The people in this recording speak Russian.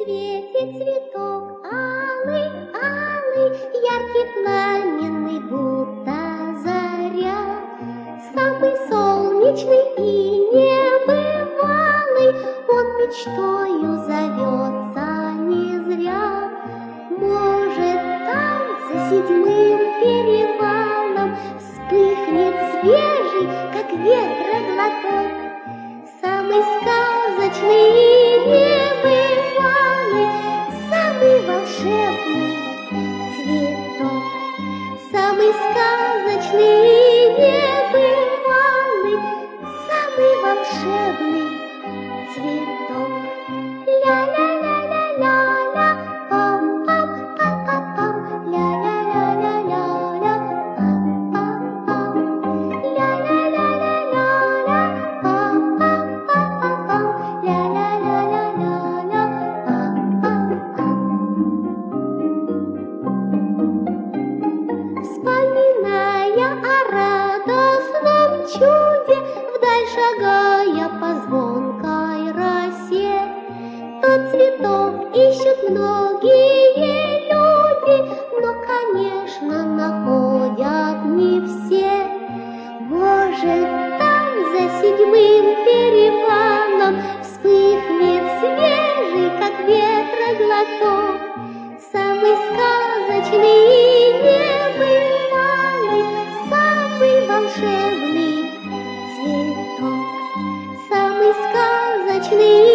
Светит цветок алый, алый, яркий, пламенный, будто заря. Самый солнечный и небывалый, он мечтою зовется не зря. Может, там за седьмым перевалом вспыхнет свежий, как ветра, глоток. Самый сказочный и небывалый, самый волшебный цветок. Самый сказочный и небывалый, самый волшебный цветок. Ля-ля-ля-ля-ля-ля, пам-пам-пам-пам-пам, ля-ля-ля-ля-ля-ля, пам-пам-пам, ля-ля-ля-ля-ля-ля, пам-пам-пам-пам-пам, ля-ля-ля-ля-ля-ля, пам-пам-пам. Вспоминая о радостном чуде, вдаль шагая по звонкой росе, тот цветок ищут многие люди, но, конечно, находят не все. Может, там за седьмым перевалом вспыхнет свежий, как ветра, глоток. Самый сказочный и небывалый, самый волшебный цветок. Самый сказочный